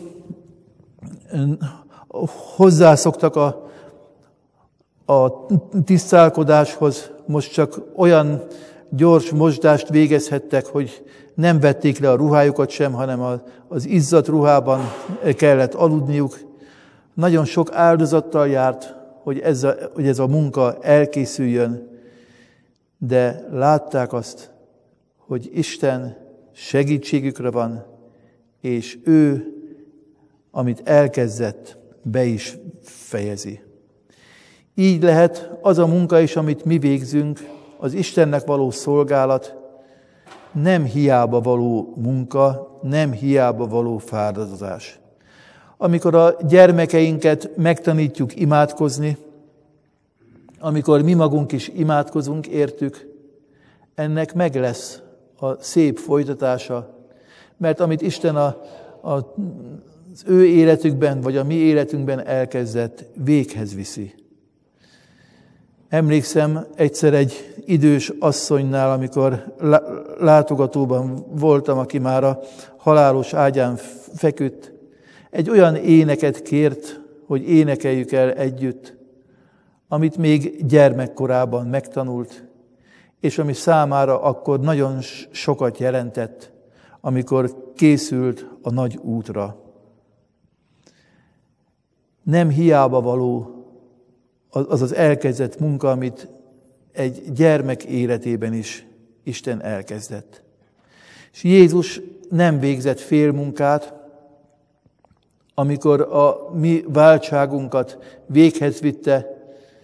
hozzászoktak a, a tisztálkodáshoz, most csak olyan gyors mosdást végezhettek, hogy nem vették le a ruhájukat sem, hanem az izzadt ruhában kellett aludniuk. Nagyon sok áldozattal járt, hogy ez a, hogy ez a munka elkészüljön, de látták azt, hogy Isten segítségükre van, és ő, amit elkezdett, be is fejezi. Így lehet az a munka is, amit mi végzünk, az Istennek való szolgálat, nem hiába való munka, nem hiába való fáradozás. Amikor a gyermekeinket megtanítjuk imádkozni, amikor mi magunk is imádkozunk értük, ennek meg lesz a szép folytatása, mert amit Isten a, a, az ő életükben, vagy a mi életünkben elkezdett, véghez viszi. Emlékszem egyszer egy idős asszonynál, amikor látogatóban voltam, aki már a halálos ágyán feküdt, egy olyan éneket kért, hogy énekeljük el együtt, amit még gyermekkorában megtanult, és ami számára akkor nagyon sokat jelentett, amikor készült a nagy útra. Nem hiába való az az elkezdett munka, amit egy gyermek életében is Isten elkezdett. És Jézus nem végzett félmunkát, amikor a mi váltságunkat véghez vitte,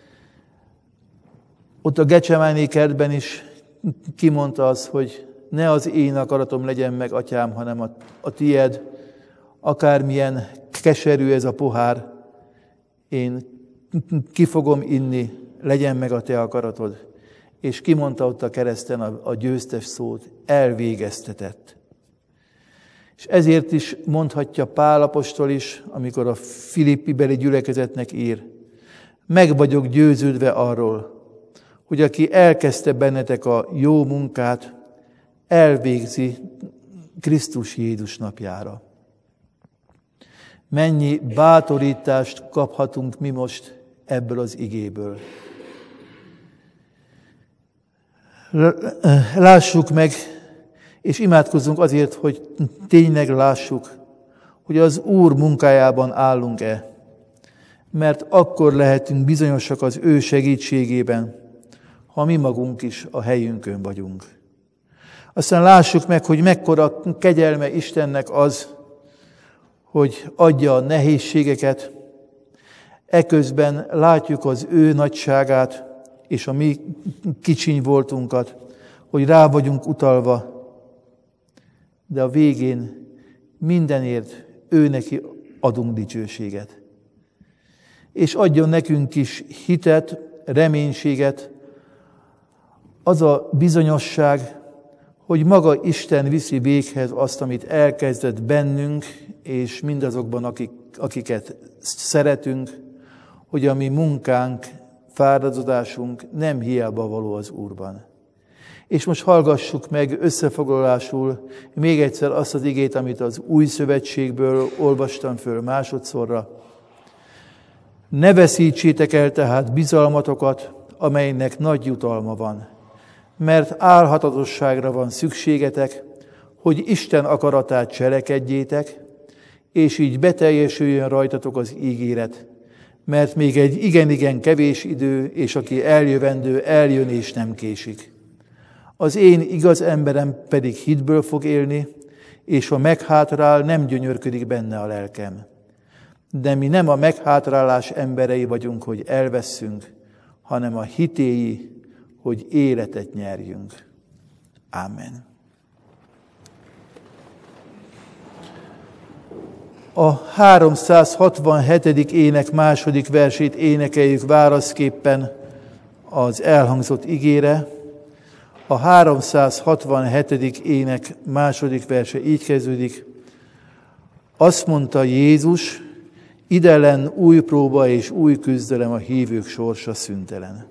ott a Gecsemáné kertben is kimondta az, hogy ne az én akaratom legyen meg, atyám, hanem a, a tied, akármilyen keserű ez a pohár, én ki fogom inni, legyen meg a te akaratod. És kimondta ott a kereszten a, a győztes szót, elvégeztetett. És ezért is mondhatja Pál apostol is, amikor a Filippi beli gyülekezetnek ír, meg vagyok győződve arról, hogy aki elkezdte bennetek a jó munkát, elvégzi Krisztus Jézus napjára. Mennyi bátorítást kaphatunk mi most ebből az igéből. Lássuk meg, és imádkozzunk azért, hogy tényleg lássuk, hogy az Úr munkájában állunk-e. Mert akkor lehetünk bizonyosak az ő segítségében, ha mi magunk is a helyünkön vagyunk. Aztán lássuk meg, hogy mekkora kegyelme Istennek az, hogy adja a nehézségeket, eközben látjuk az ő nagyságát és a mi kicsiny voltunkat, hogy rá vagyunk utalva, de a végén mindenért ő neki adunk dicsőséget. És adjon nekünk is hitet, reménységet, az a bizonyosság, hogy maga Isten viszi véghez azt, amit elkezdett bennünk, és mindazokban, akik, akiket szeretünk, hogy a mi munkánk, fáradozásunk nem hiába való az Úrban. És most hallgassuk meg összefoglalásul még egyszer azt az igét, amit az Új Szövetségből olvastam föl másodszorra. Ne veszítsétek el tehát bizalmatokat, amelynek nagy jutalma van, mert álhatatosságra van szükségetek, hogy Isten akaratát cselekedjétek, és így beteljesüljön rajtatok az ígéret, mert még egy igen-igen kevés idő, és aki eljövendő, eljön és nem késik. Az én igaz emberem pedig hitből fog élni, és ha meghátrál, nem gyönyörködik benne a lelkem. De mi nem a meghátrálás emberei vagyunk, hogy elvesszünk, hanem a hitéi, hogy életet nyerjünk. Ámen. A háromszázhatvanhetedik ének második versét énekeljük válaszképpen az elhangzott igére. A háromszázhatvanhetedik ének második verse így kezdődik. Azt mondta Jézus, idellen új próba és új küzdelem, a hívők sorsa szüntelen.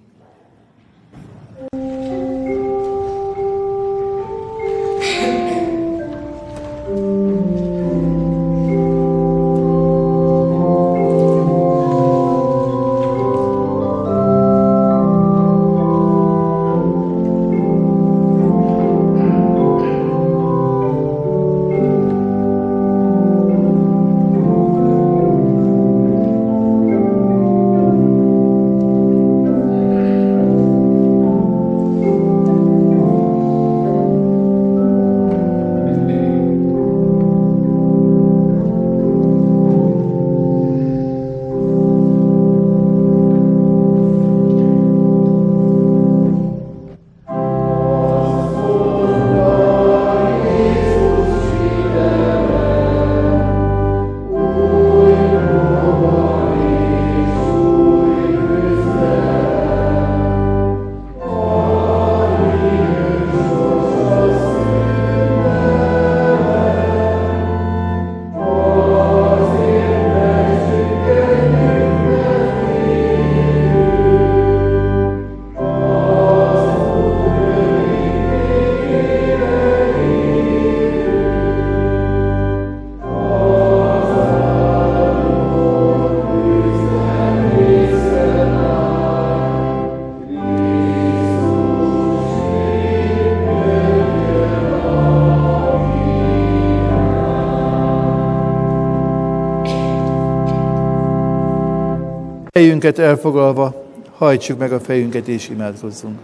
Fejünket elfoglalva, hajtsuk meg a fejünket és imádkozzunk.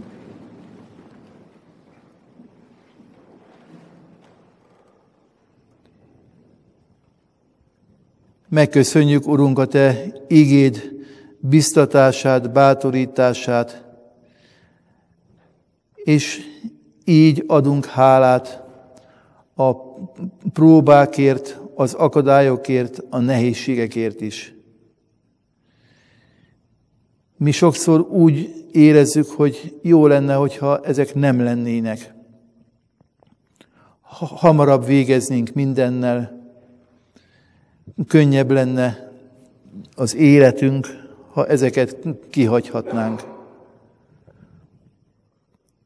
Megköszönjük, Urunk, a Te igéd biztatását, bátorítását, és így adunk hálát a próbákért, az akadályokért, a nehézségekért is. Mi sokszor úgy érezzük, hogy jó lenne, hogyha ezek nem lennének. Hamarabb végeznénk mindennel, könnyebb lenne az életünk, ha ezeket kihagyhatnánk.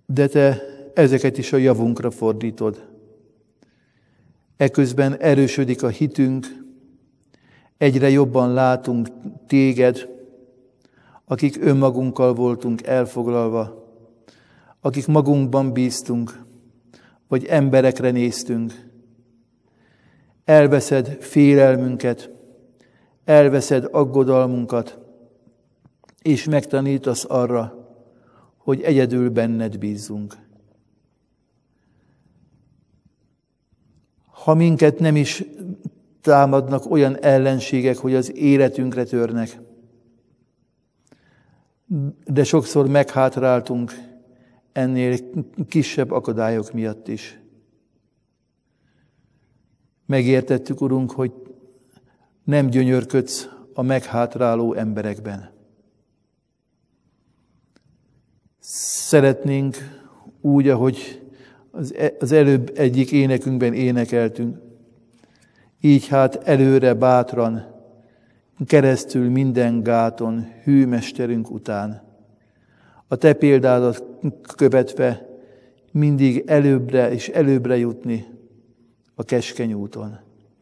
de Te ezeket is a javunkra fordítod. Eközben erősödik a hitünk, egyre jobban látunk Téged, akik önmagunkkal voltunk elfoglalva, akik magunkban bíztunk, vagy emberekre néztünk. Elveszed félelmünket, elveszed aggodalmunkat, és megtanítasz arra, hogy egyedül benned bízzunk. Ha minket nem is támadnak olyan ellenségek, hogy az életünkre törnek, de sokszor meghátráltunk ennél kisebb akadályok miatt is. Megértettük, Urunk, hogy nem gyönyörködsz a meghátráló emberekben. Szeretnénk úgy, ahogy az előbb egyik énekünkben énekeltünk, így hát előre bátran, keresztül minden gáton, hű mesterünk után. A Te példádat követve mindig előbbre és előbbre jutni a keskeny úton.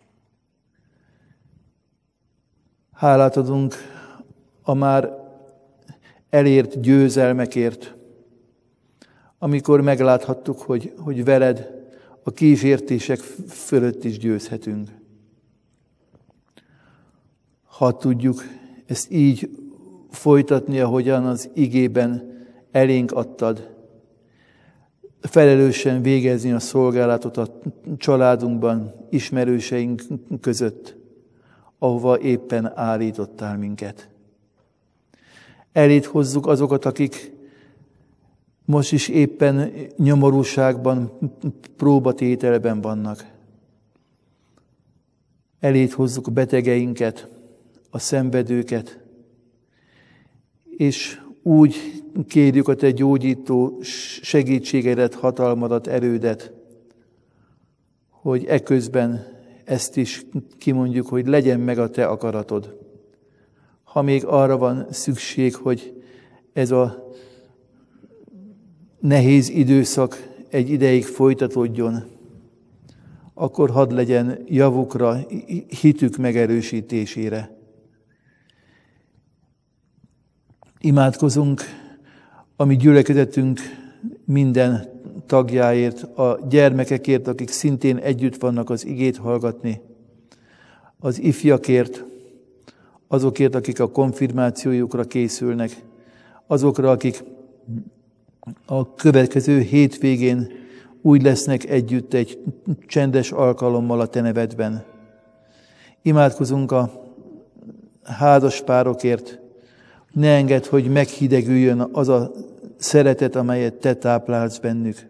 Hálát adunk a már elért győzelmekért, amikor megláthattuk, hogy, hogy veled a kísértések fölött is győzhetünk. Ha tudjuk ezt így folytatni, ahogyan az igében elénk adtad, felelősen végezni a szolgálatot a családunkban, ismerőseink között, ahova éppen állítottál minket. Eléd hozzuk azokat, akik most is éppen nyomorúságban, próbatételben vannak. Eléd hozzuk a betegeinket, a szenvedőket, és úgy kérjük a Te gyógyító segítségedet, hatalmadat, erődet, hogy eközben ezt is kimondjuk, hogy legyen meg a Te akaratod. Ha még arra van szükség, hogy ez a nehéz időszak egy ideig folytatódjon, akkor hadd legyen javukra, hitük megerősítésére. Imádkozunk a mi gyülekezetünk minden tagjáért, a gyermekekért, akik szintén együtt vannak az igét hallgatni, az ifjakért, azokért, akik a konfirmációjukra készülnek, azokra, akik a következő hétvégén úgy lesznek együtt egy csendes alkalommal a Te nevedben. Imádkozunk a házaspárokért, ne engedd, hogy meghidegüljön az a szeretet, amelyet Te táplálsz bennük.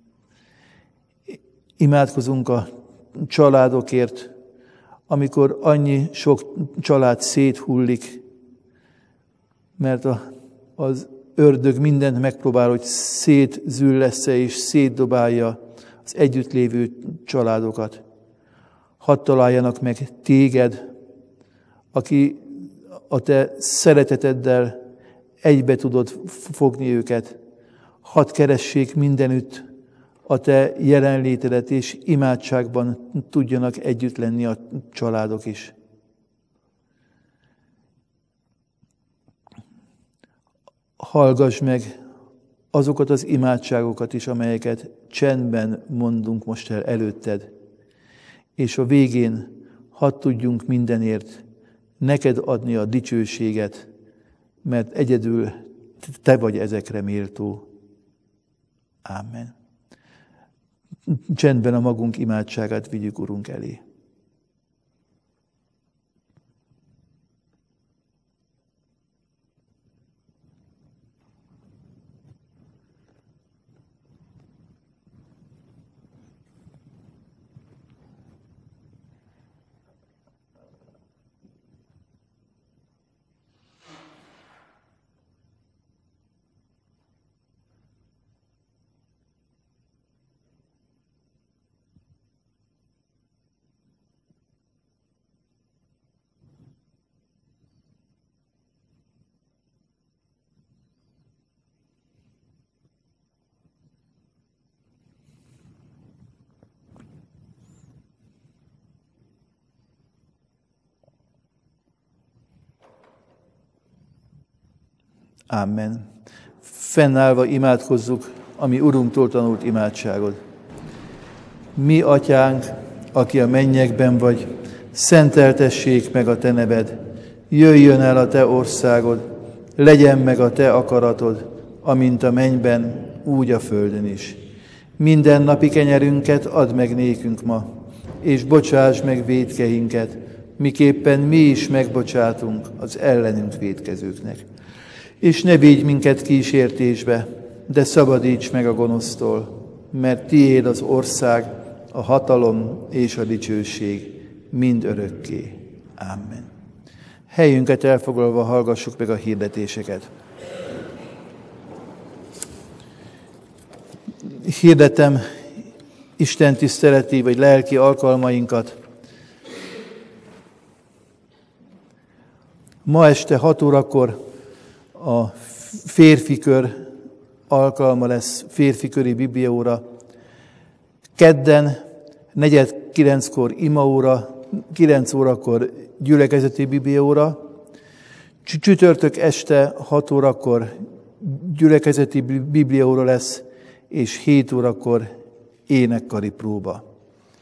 Imádkozunk a családokért, amikor annyi sok család széthullik, mert a, az ördög mindent megpróbál, hogy szétzüllessze és szétdobálja az együttlévő családokat. Hadd találjanak meg Téged, aki a Te szereteteddel egybe tudod fogni őket. Hadd keressék mindenütt a Te jelenlétedet, és imádságban tudjanak együtt lenni a családok is. Hallgass meg azokat az imádságokat is, amelyeket csendben mondunk most el előtted, és a végén hadd tudjunk mindenért neked adni a dicsőséget, mert egyedül Te vagy ezekre méltó. Ámen. Csendben a magunk imádságát vigyük Urunk elé. Amen. Fennállva imádkozzuk a mi Urunktól tanult imádságot. Mi, Atyánk, aki a mennyekben vagy, szenteltessék meg a te neved, jöjjön el a te országod, legyen meg a te akaratod, amint a mennyben, úgy a földön is. Minden napi kenyerünket add meg nékünk ma, és bocsáss meg vétkeinket, miképpen mi is megbocsátunk az ellenünk vétkezőknek. És ne vigy minket kísértésbe, de szabadíts meg a gonosztól, mert tiéd az ország, a hatalom és a dicsőség mind örökké. Amen. Helyünket elfoglalva hallgassuk meg a hirdetéseket. Hirdetem Isten tiszteleti vagy lelki alkalmainkat. Ma este hat órakor a férfikör alkalma lesz, férfiköri bibliaóra. Kedden negyed kilenckor imaóra, kilenc órakor gyülekezeti bibliaóra. Csütörtök este hat órakor gyülekezeti bibliaóra lesz, és hét órakor énekkari próba.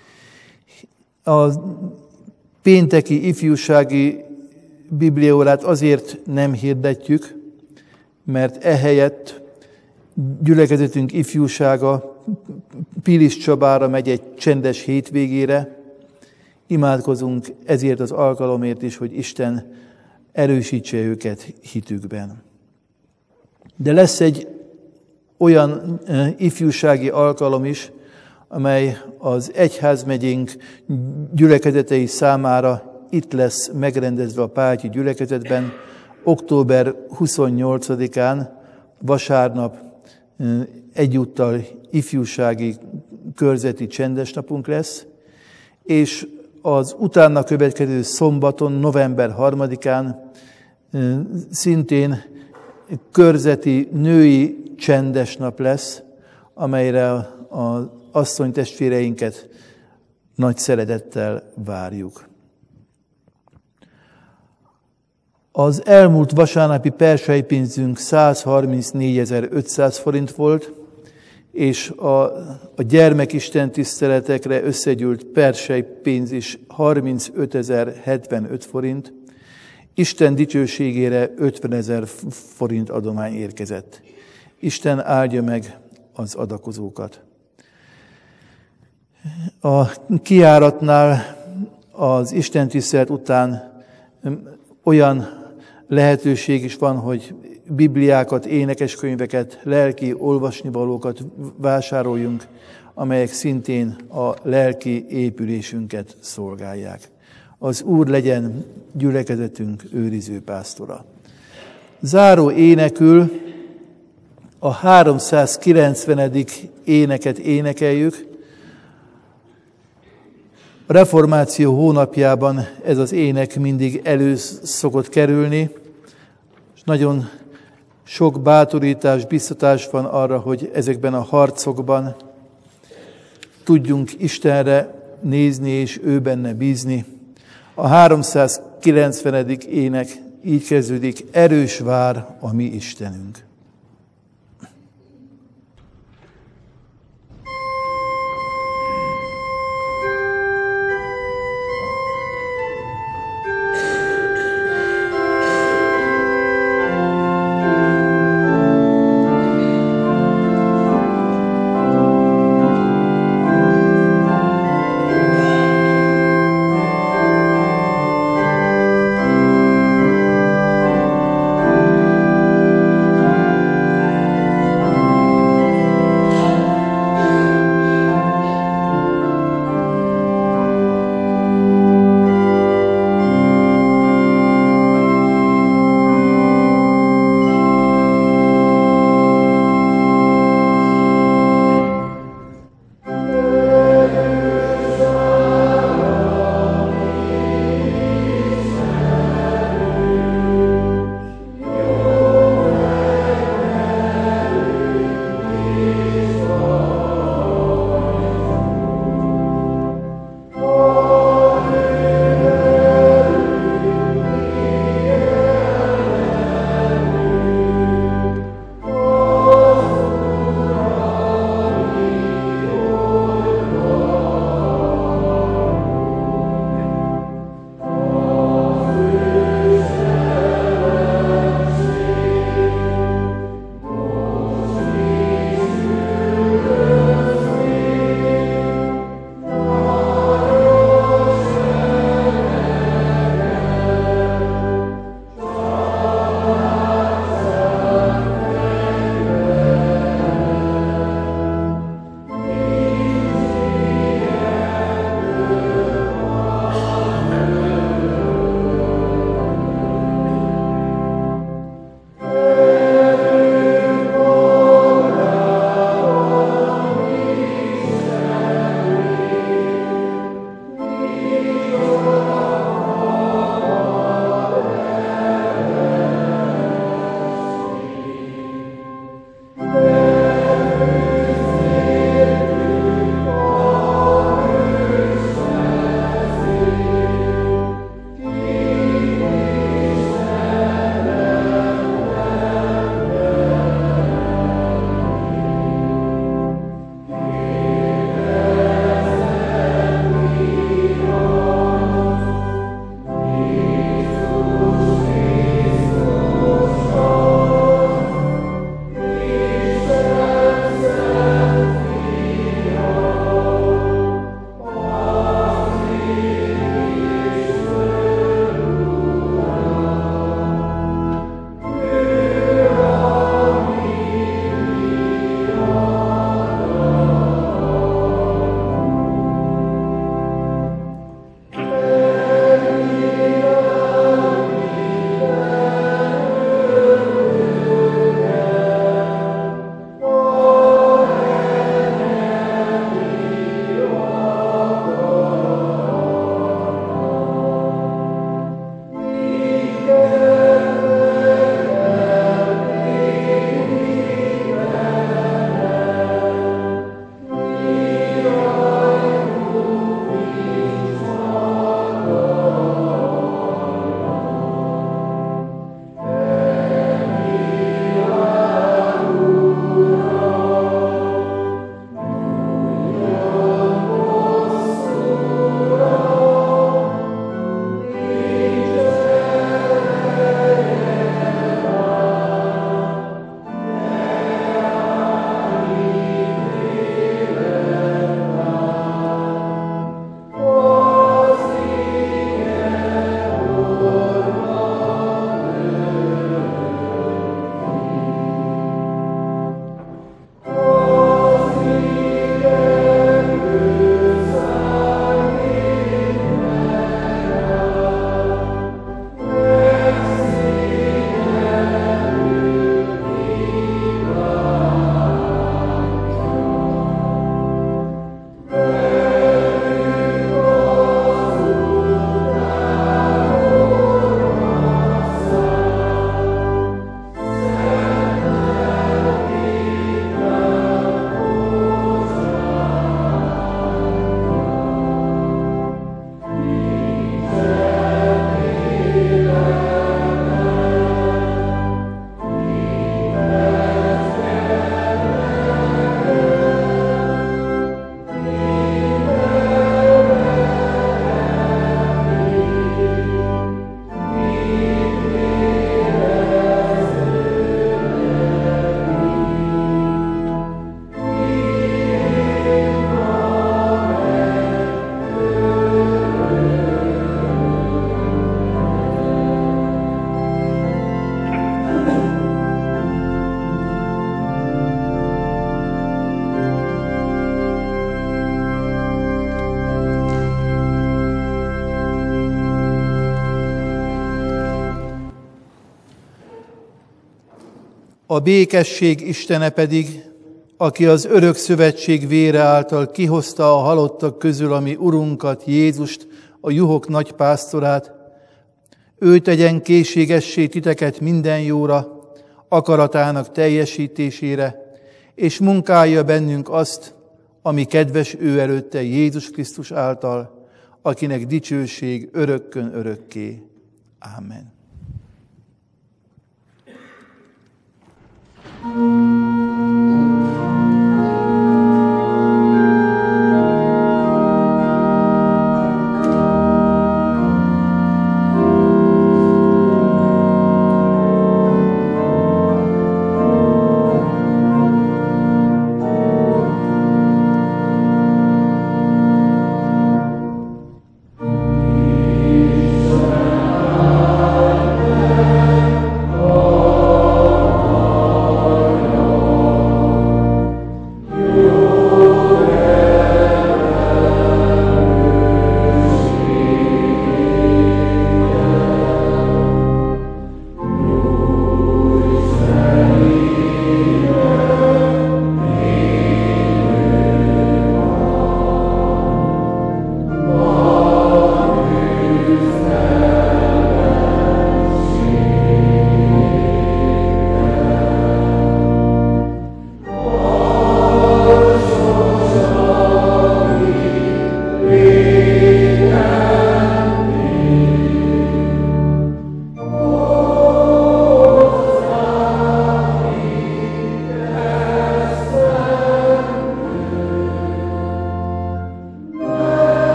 A pénteki ifjúsági bibliaórát azért nem hirdetjük, mert ehelyett gyülekezetünk ifjúsága Pilis Csabára megy egy csendes hétvégére. Imádkozunk ezért az alkalomért is, hogy Isten erősítse őket hitükben. De lesz egy olyan ifjúsági alkalom is, amely az egyházmegyénk gyülekezetei számára itt lesz megrendezve a Pályi gyülekezetben, október huszonnyolcadikán, vasárnap egyúttal ifjúsági körzeti csendesnapunk lesz, és az utána következő szombaton, november harmadikán szintén körzeti női csendesnap lesz, amelyre az asszonytestvéreinket nagy szeretettel várjuk. Az elmúlt vasárnapi persejpénzünk százharmincnégyezer-ötszáz forint volt, és a, a gyermekisten tiszteletekre összegyűlt persejpénz is harmincötezer-hetvenöt forint. Isten dicsőségére ötvenezer forint adomány érkezett. Isten áldja meg az adakozókat. A kijáratnál az Isten tisztelet után olyan lehetőség is van, hogy bibliákat, énekeskönyveket, lelki olvasnivalókat vásároljunk, amelyek szintén a lelki épülésünket szolgálják. Az Úr legyen gyülekezetünk őriző pásztora. Záró énekül a háromszázkilencvenedik éneket énekeljük. A reformáció hónapjában ez az ének mindig elő szokott kerülni, és nagyon sok bátorítás, biztatás van arra, hogy ezekben a harcokban tudjunk Istenre nézni és ő benne bízni. A háromszázkilencvenedik ének így kezdődik: erős vár a mi Istenünk. Thank you. A békesség Istene pedig, aki az örök szövetség vére által kihozta a halottak közül a mi Urunkat, Jézust, a juhok nagypásztorát, ő tegyen készségessé titeket minden jóra, akaratának teljesítésére, és munkálja bennünk azt, ami kedves ő előtte Jézus Krisztus által, akinek dicsőség örökkön örökké. Ámen.